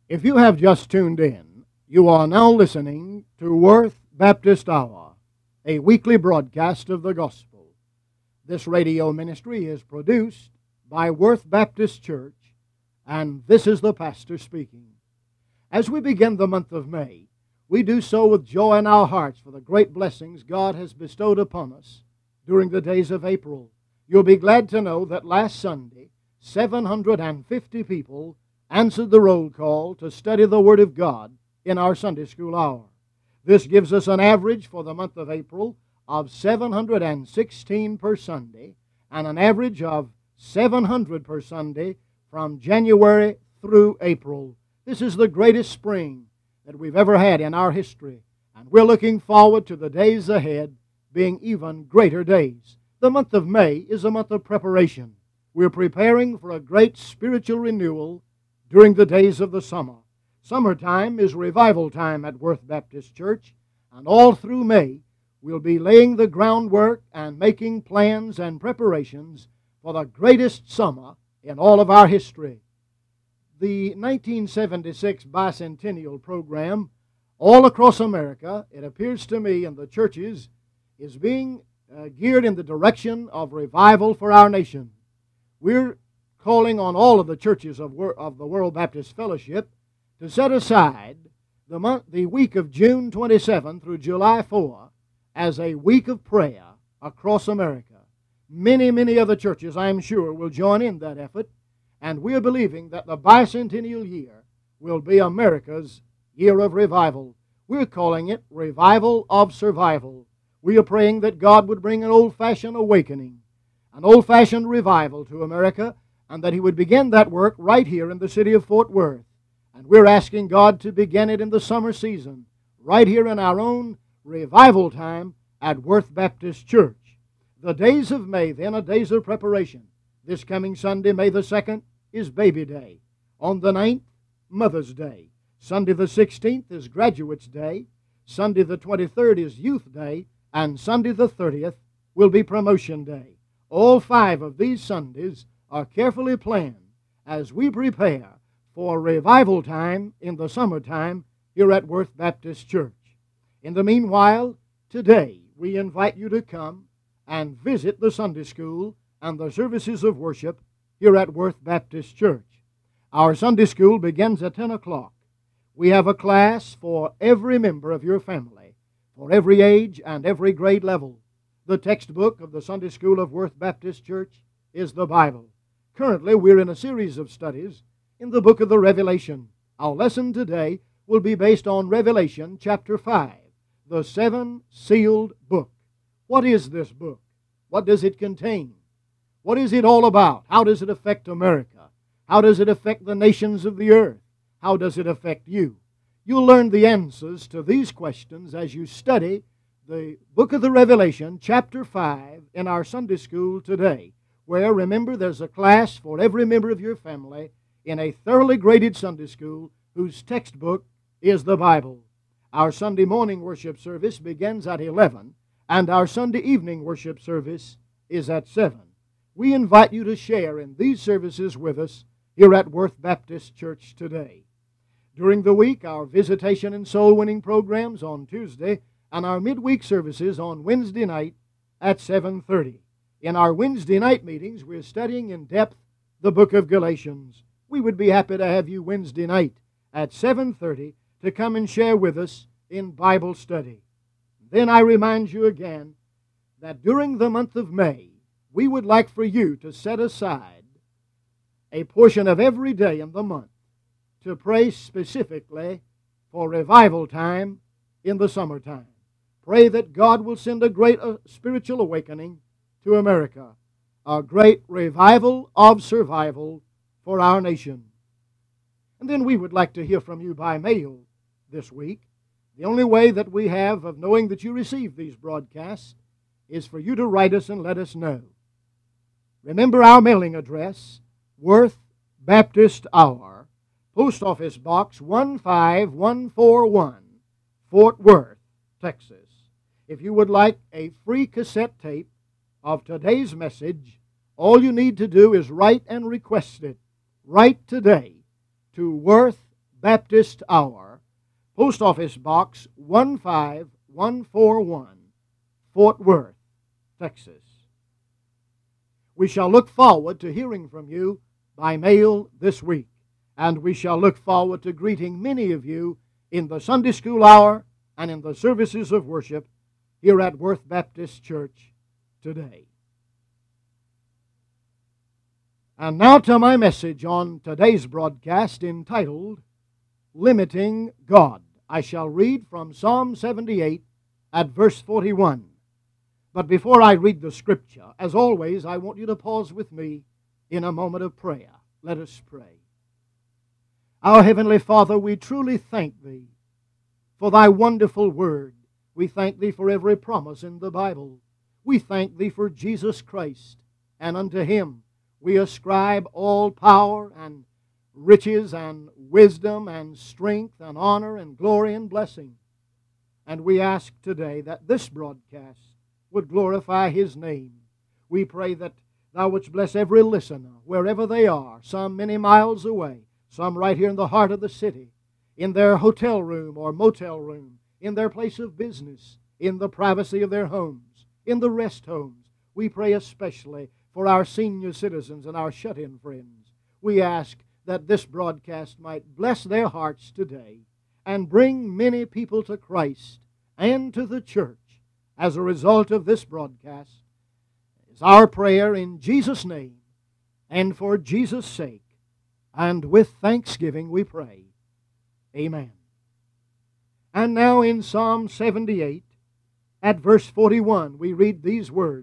If you have just tuned in, you are now listening to Worth Baptist Hour, a weekly broadcast of the gospel. This radio ministry is produced by Worth Baptist Church, and this is the pastor speaking. As we begin the month of May, we do so with joy in our hearts for the great blessings God has bestowed upon us during the days of April. You'll be glad to know that last Sunday, 750 people answered the roll call to study the Word of God in our Sunday school hour. This gives us an average for the month of April of 716 per Sunday and an average of 700 per Sunday from January through April. This is the greatest spring that we've ever had in our history, and we're looking forward to the days ahead being even greater days. The month of May is a month of preparation. We're preparing for a great spiritual renewal during the days of the summer. Summertime is revival time at Worth Baptist Church, and all through May we'll be laying the groundwork and making plans and preparations for the greatest summer in all of our history. The 1976 bicentennial program all across America, it appears to me, in the churches, is being geared in the direction of revival for our nation. We're calling on all of the churches of the World Baptist Fellowship to set aside the week of June 27 through July 4 as a week of prayer across America. Many other churches, I'm sure, will join in that effort, and we're believing that the bicentennial year will be America's year of revival. We're calling it Revival of Survival. We are praying that God would bring an old-fashioned awakening, an old-fashioned revival to America, and that He would begin that work right here in the city of Fort Worth. And we're asking God to begin it in the summer season, right here in our own revival time at Worth Baptist Church. The days of May, then, are days of preparation. This coming Sunday, May the 2nd, is Baby Day. On the 9th, Mother's Day. Sunday the 16th is Graduates' Day. Sunday the 23rd is Youth Day. And Sunday the 30th will be Promotion Day. All 5 of these Sundays are carefully planned as we prepare for revival time in the summertime here at Worth Baptist Church. In the meanwhile, today we invite you to come and visit the Sunday school and the services of worship here at Worth Baptist Church. Our Sunday school begins at 10 o'clock. We have a class for every member of your family, for every age and every grade level. The textbook of the Sunday school of Worth Baptist Church is the Bible. Currently, we're in a series of studies in the book of the Revelation. Our lesson today will be based on Revelation chapter 5, the 7-sealed book. What is this book? What does it contain? What is it all about? How does it affect America? How does it affect the nations of the earth? How does it affect you? You'll learn the answers to these questions as you study the book of the Revelation, chapter 5, in our Sunday school today, where, remember, there's a class for every member of your family in a thoroughly graded Sunday school whose textbook is the Bible. Our Sunday morning worship service begins at 11, and our Sunday evening worship service is at 7. We invite you to share in these services with us here at Worth Baptist Church today. During the week, our visitation and soul-winning programs on Tuesday and our midweek services on Wednesday night at 7:30. In our Wednesday night meetings, we're studying in depth the book of Galatians. We would be happy to have you Wednesday night at 7:30 to come and share with us in Bible study. Then I remind you again that during the month of May, we would like for you to set aside a portion of every day in the month to pray specifically for revival time in the summertime. Pray that God will send a great spiritual awakening to America, a great revival of survival for our nation. And then we would like to hear from you by mail this week. The only way that we have of knowing that you receive these broadcasts is for you to write us and let us know. Remember our mailing address, Worth Baptist Hour, Post Office Box 15141, Fort Worth, Texas. If you would like a free cassette tape of today's message, all you need to do is write and request it. Write today to Worth Baptist Hour, Post Office Box 15141, Fort Worth, Texas. We shall look forward to hearing from you by mail this week, and we shall look forward to greeting many of you in the Sunday School Hour and in the services of worship here at Worth Baptist Church today. And now to my message on today's broadcast entitled, Limiting God. I shall read from Psalm 78 at verse 41. But before I read the scripture, as always, I want you to pause with me in a moment of prayer. Let us pray. Our Heavenly Father, we truly thank Thee for Thy wonderful Word. We thank Thee for every promise in the Bible. We thank Thee for Jesus Christ, and unto Him we ascribe all power and riches and wisdom and strength and honor and glory and blessing. And we ask today that this broadcast would glorify His name. We pray that Thou wouldst bless every listener, wherever they are, some many miles away, some right here in the heart of the city, in their hotel room or motel room, in their place of business, in the privacy of their homes, in the rest homes. We pray especially for our senior citizens and our shut-in friends. We ask that this broadcast might bless their hearts today and bring many people to Christ and to the church as a result of this broadcast. It's our prayer in Jesus' name and for Jesus' sake, and with thanksgiving we pray. Amen. And now in Psalm 78, at verse 41, we read these words,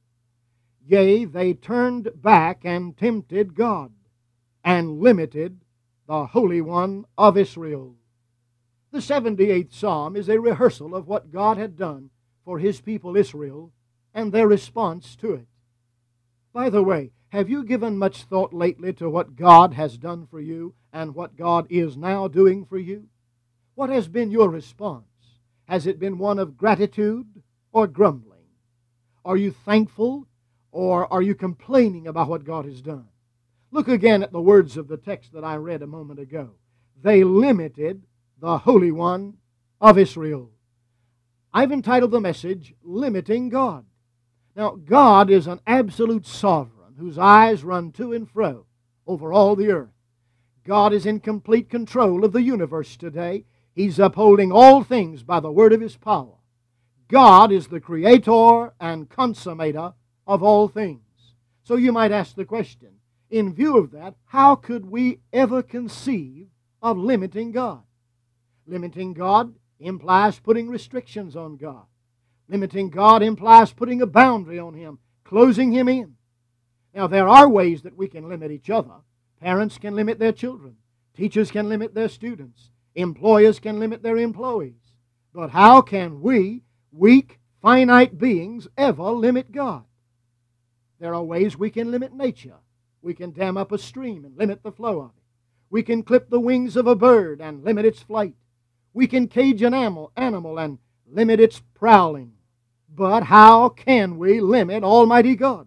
Yea, they turned back and tempted God, and limited the Holy One of Israel. The 78th Psalm is a rehearsal of what God had done for His people Israel and their response to it. By the way, have you given much thought lately to what God has done for you and what God is now doing for you? What has been your response? Has it been one of gratitude or grumbling? Are you thankful or are you complaining about what God has done? Look again at the words of the text that I read a moment ago. They limited the Holy One of Israel. I've entitled the message, Limiting God. Now, God is an absolute sovereign whose eyes run to and fro over all the earth. God is in complete control of the universe today. He's upholding all things by the word of His power. God is the creator and consummator of all things. So you might ask the question, in view of that, how could we ever conceive of limiting God? Limiting God implies putting restrictions on God. Limiting God implies putting a boundary on Him, closing Him in. Now, there are ways that we can limit each other. Parents can limit their children. Teachers can limit their students. Employers can limit their employees. But how can we, weak, finite beings, ever limit God? There are ways we can limit nature. We can dam up a stream and limit the flow of it. We can clip the wings of a bird and limit its flight. We can cage an animal and limit its prowling. But how can we limit Almighty God?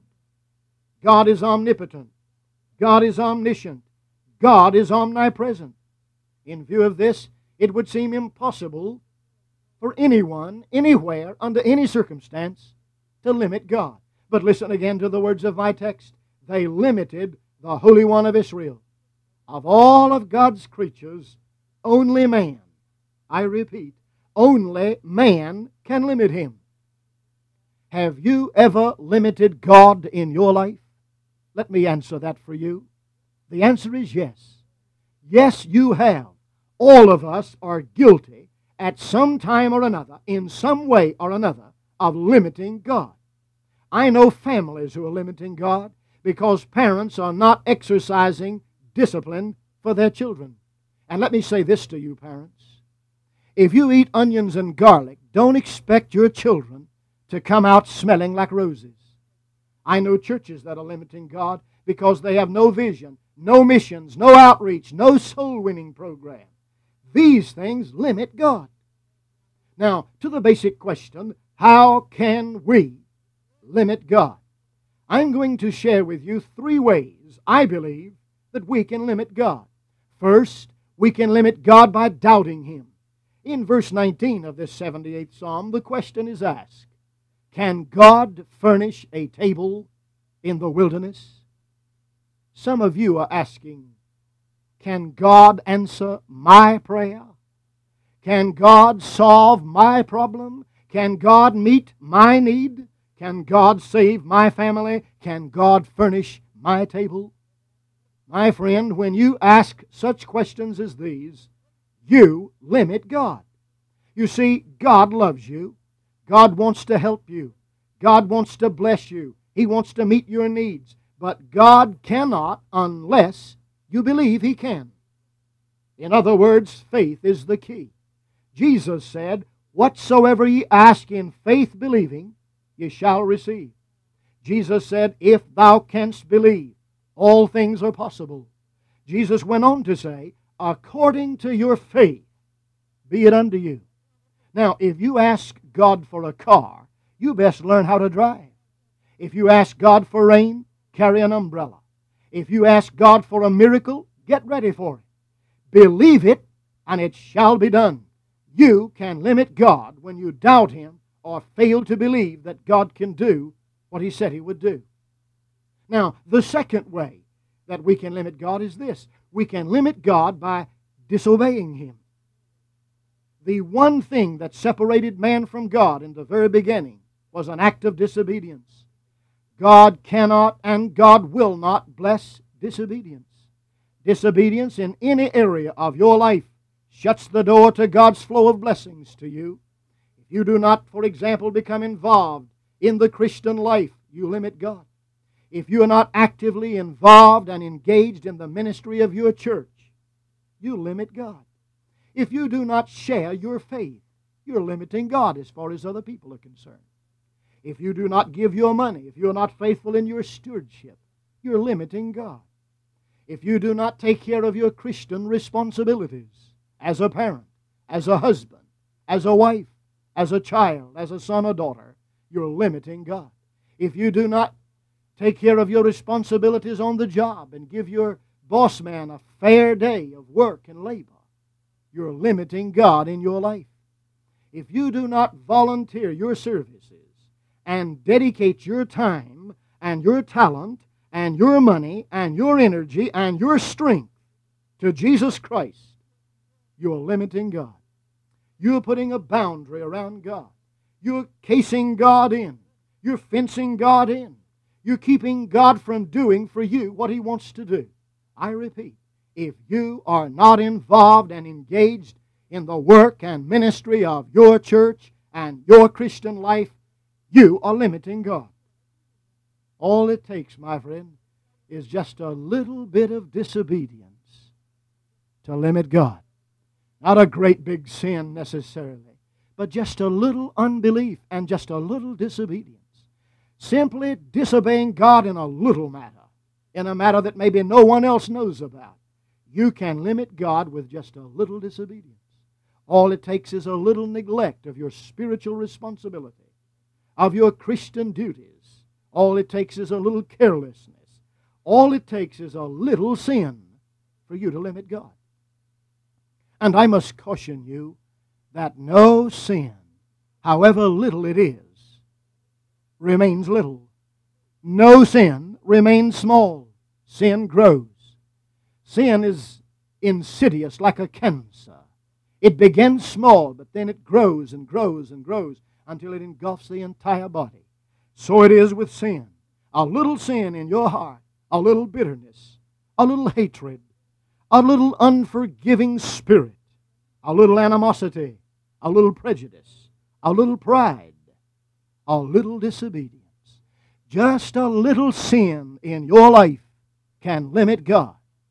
God is omnipotent. God is omniscient. God is omnipresent. In view of this, it would seem impossible for anyone, anywhere, under any circumstance, to limit God. But listen again to the words of my text. They limited the Holy One of Israel. Of all of God's creatures, only man, I repeat, only man can limit Him. Have you ever limited God in your life? Let me answer that for you. The answer is yes. Yes, you have. All of us are guilty at some time or another, in some way or another, of limiting God. I know families who are limiting God because parents are not exercising discipline for their children. And let me say this to you, parents. If you eat onions and garlic, don't expect your children to come out smelling like roses. I know churches that are limiting God because they have no vision, no missions, no outreach, no soul-winning program. These things limit God. Now, to the basic question, how can we limit God? I'm going to share with you 3 ways, I believe, that we can limit God. First, We can limit God by doubting Him. In verse 19 of this 78th Psalm, the question is asked, can God furnish a table in the wilderness? Some of you are asking, can God answer my prayer? Can God solve my problem? Can God meet my need? Can God save my family? Can God furnish my table? My friend, when you ask such questions as these, you limit God. You see, God loves you. God wants to help you. God wants to bless you. He wants to meet your needs. But God cannot unless you believe He can. In other words, faith is the key. Jesus said, whatsoever ye ask in faith believing, ye shall receive. Jesus said, if thou canst believe, all things are possible. Jesus went on to say, according to your faith, be it unto you. Now, if you ask God for a car, you best learn how to drive. If you ask God for rain, carry an umbrella. If you ask God for a miracle, get ready for it. Believe it, and it shall be done. You can limit God when you doubt Him or fail to believe that God can do what He said He would do. Now, the second way that we can limit God is this. We can limit God by disobeying Him. The one thing that separated man from God in the very beginning was an act of disobedience. God cannot and God will not bless disobedience. Disobedience in any area of your life shuts the door to God's flow of blessings to you. If you do not, for example, become involved in the Christian life, you limit God. If you are not actively involved and engaged in the ministry of your church, you limit God. If you do not share your faith, you're limiting God as far as other people are concerned. If you do not give your money, if you're not faithful in your stewardship, you're limiting God. If you do not take care of your Christian responsibilities as a parent, as a husband, as a wife, as a child, as a son or daughter, you're limiting God. If you do not take care of your responsibilities on the job and give your boss man a fair day of work and labor, you're limiting God in your life. If you do not volunteer your services and dedicate your time and your talent and your money and your energy and your strength to Jesus Christ, you're limiting God. You're putting a boundary around God. You're casing God in. You're fencing God in. You're keeping God from doing for you what He wants to do. I repeat, if you are not involved and engaged in the work and ministry of your church and your Christian life, you are limiting God. All it takes, my friend, is just a little bit of disobedience to limit God. Not a great big sin necessarily, but just a little unbelief and just a little disobedience. Simply disobeying God in a little matter, in a matter that maybe no one else knows about. You can limit God with just a little disobedience. All it takes is a little neglect of your spiritual responsibility, of your Christian duties. All it takes is a little carelessness. All it takes is a little sin for you to limit God. And I must caution you that no sin, however little it is, remains little. No sin remains small. Sin grows. Sin is insidious like a cancer. It begins small, but then it grows and grows and grows until it engulfs the entire body. So it is with sin. A little sin in your heart, a little bitterness, a little hatred, a little unforgiving spirit, a little animosity, a little prejudice, a little pride, a little disobedience. Just a little sin in your life can limit God.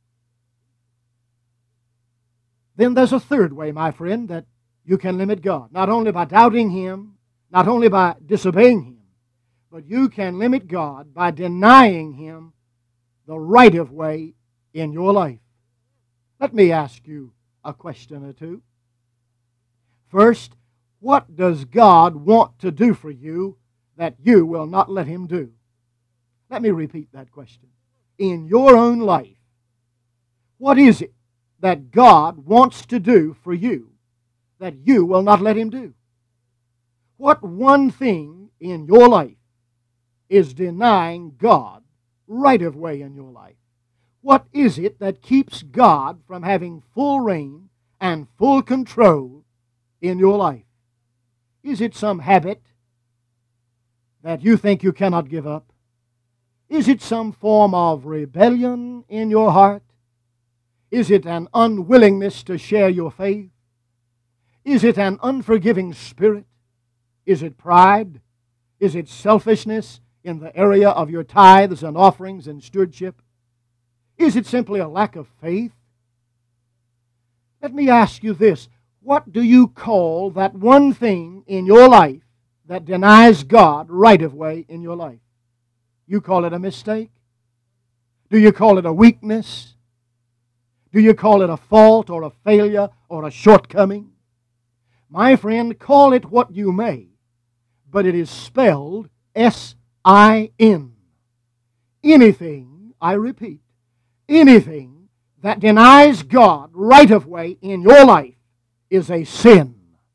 Then there's a third way, my friend, that you can limit God. Not only by doubting Him, not only by disobeying Him, but you can limit God by denying Him the right of way in your life. Let me ask you a question or two. First, what does God want to do for you that you will not let Him do? Let me repeat that question. In your own life, what is it that God wants to do for you that you will not let Him do? What one thing in your life is denying God right of way in your life? What is it that keeps God from having full reign and full control in your life? Is it some habit that you think you cannot give up? Is it some form of rebellion in your heart? Is it an unwillingness to share your faith? Is it an unforgiving spirit? Is it pride? Is it selfishness in the area of your tithes and offerings and stewardship? Is it simply a lack of faith? Let me ask you this. What do you call that one thing in your life that denies God right of way in your life? You call it a mistake? Do you call it a weakness? Do you call it a fault or a failure or a shortcoming? My friend, call it what you may, but it is spelled S-I-N. Anything, I repeat, anything that denies God right of way in your life is a sin.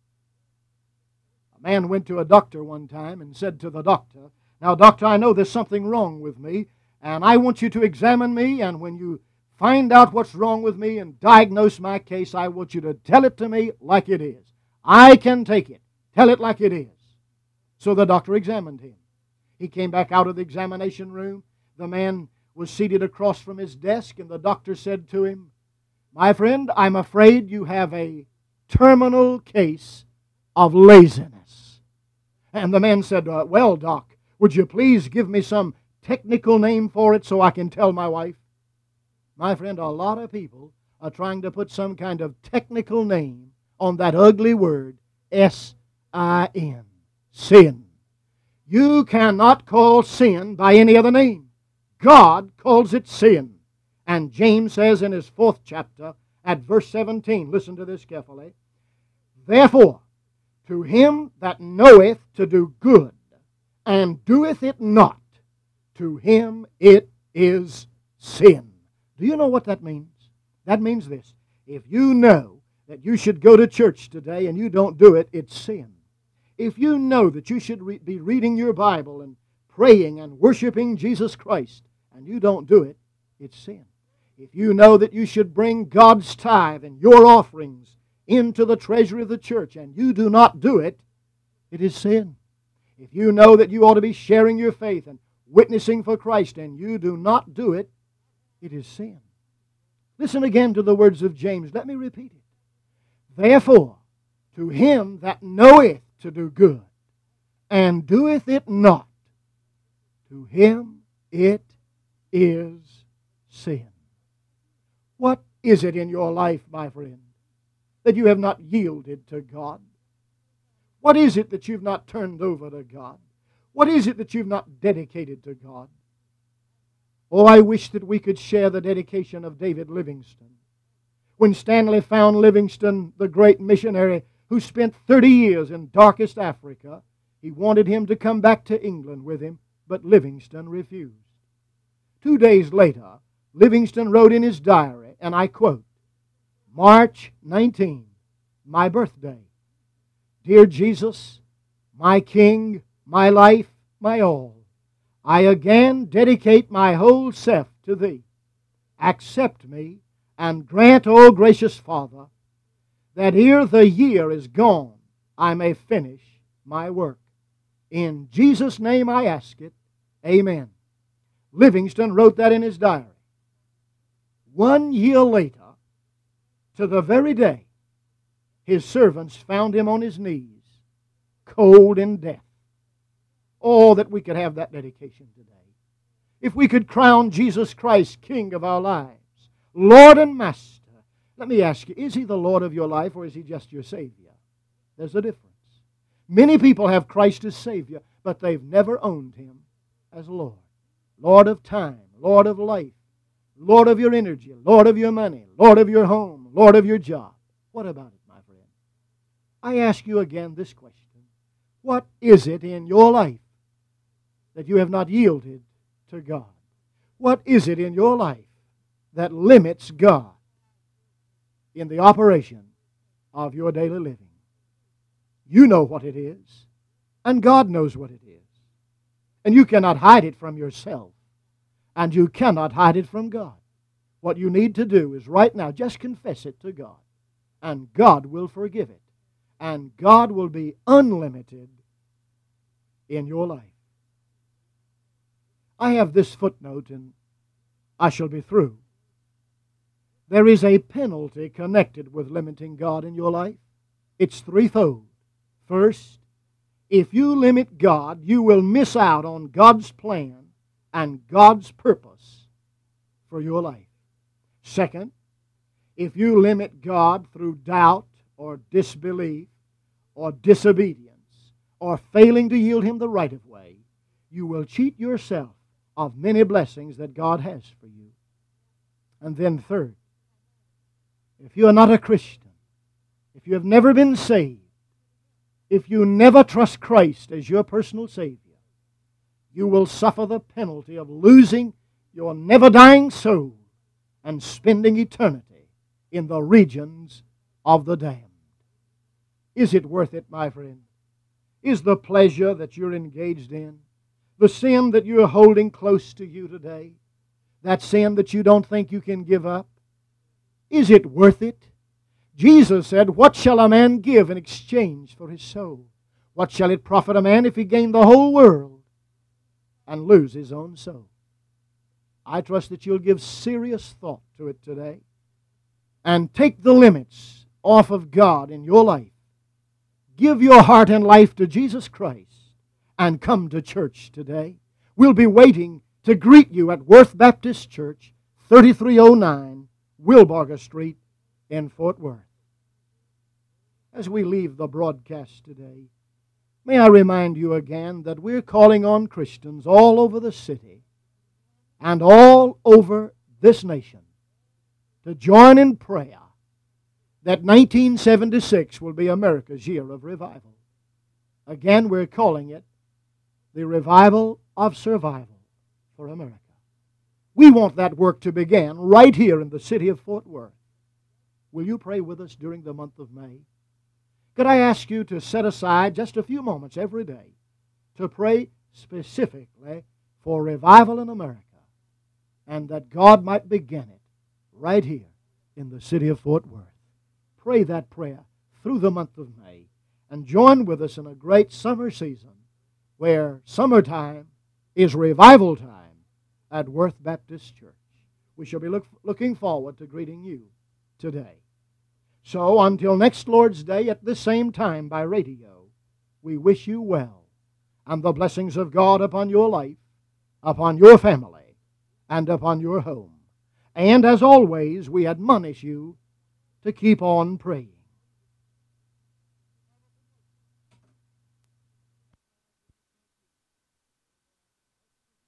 A man went to a doctor one time and said to the doctor, "Now, doctor, I know there's something wrong with me, and I want you to examine me, and when you find out what's wrong with me and diagnose my case, I want you to tell it to me like it is. I can take it. Tell it like it is." So the doctor examined him. He came back out of the examination room. The man was seated across from his desk, and the doctor said to him, "My friend, I'm afraid you have a terminal case of laziness." And the man said, "Well, doc, would you please give me some technical name for it so I can tell my wife?" My friend, a lot of people are trying to put some kind of technical name on that ugly word, S-I-N, sin. You cannot call sin by any other name. God calls it sin. And James says in his 4th chapter at verse 17, listen to this carefully, "Therefore, to him that knoweth to do good, and doeth it not, to him it is sin." Do you know what that means? That means this. If you know that you should go to church today and you don't do it, it's sin. If you know that you should be reading your Bible and praying and worshiping Jesus Christ and you don't do it, it's sin. If you know that you should bring God's tithe and your offerings into the treasury of the church and you do not do it, it is sin. If you know that you ought to be sharing your faith and witnessing for Christ and you do not do it, it is sin. Listen again to the words of James. Let me repeat it. "Therefore, to him that knoweth to do good, and doeth it not, to him it is sin." What is it in your life, my friend, that you have not yielded to God? What is it that you've not turned over to God? What is it that you've not dedicated to God? Oh, I wish that we could share the dedication of David Livingstone. When Stanley found Livingstone, the great missionary who spent 30 years in darkest Africa, he wanted him to come back to England with him, but Livingstone refused. 2 days later, Livingstone wrote in his diary, and I quote, "March 19, my birthday. Dear Jesus, my King, my life, my all, I again dedicate my whole self to Thee. Accept me and grant, O gracious Father, that ere the year is gone, I may finish my work. In Jesus' name I ask it. Amen." Livingstone wrote that in his diary. 1 year later, to the very day, his servants found him on his knees, cold in death. Oh, that we could have that dedication today. If we could crown Jesus Christ King of our lives, Lord and Master. Let me ask you, is He the Lord of your life or is He just your Savior? There's a difference. Many people have Christ as Savior, but they've never owned Him as Lord. Lord of time, Lord of life, Lord of your energy, Lord of your money, Lord of your home, Lord of your job. What about it, my friend? I ask you again this question. What is it in your life that you have not yielded to God? What is it in your life that limits God? in the operation of your daily living. You know what it is, and God knows what it is. And you cannot hide it from yourself, and you cannot hide it from God. What you need to do is right now just confess it to God, and God will forgive it, and God will be unlimited in your life. I have this footnote, and I shall be through. There is a penalty connected with limiting God in your life. It's threefold. First, if you limit God, you will miss out on God's plan and God's purpose for your life. Second, if you limit God through doubt or disbelief or disobedience or failing to yield Him the right of way, you will cheat yourself of many blessings that God has for you. And then third, if you are not a Christian, if you have never been saved, if you never trust Christ as your personal Savior, you will suffer the penalty of losing your never-dying soul and spending eternity in the regions of the damned. Is it worth it, my friend? Is the pleasure that you're engaged in, the sin that you're holding close to you today, that sin that you don't think you can give up, is it worth it? Jesus said, "What shall a man give in exchange for his soul? What shall it profit a man if he gain the whole world and lose his own soul?" I trust that you'll give serious thought to it today and take the limits off of God in your life. Give your heart and life to Jesus Christ and come to church today. We'll be waiting to greet you at Worth Baptist Church, 3309 Wilbarger Street in Fort Worth. As we leave the broadcast today, may I remind you again that we're calling on Christians all over the city and all over this nation to join in prayer that 1976 will be America's year of revival. Again, we're calling it the revival of survival for America. We want that work to begin right here in the city of Fort Worth. Will you pray with us during the month of May? Could I ask you to set aside just a few moments every day to pray specifically for revival in America, and that God might begin it right here in the city of Fort Worth? Pray that prayer through the month of May and join with us in a great summer season where summertime is revival time at Worth Baptist Church. We shall be looking forward to greeting you today. So until next Lord's Day at the same time by radio, we wish you well and the blessings of God upon your life, upon your family, and upon your home. And as always, we admonish you to keep on praying.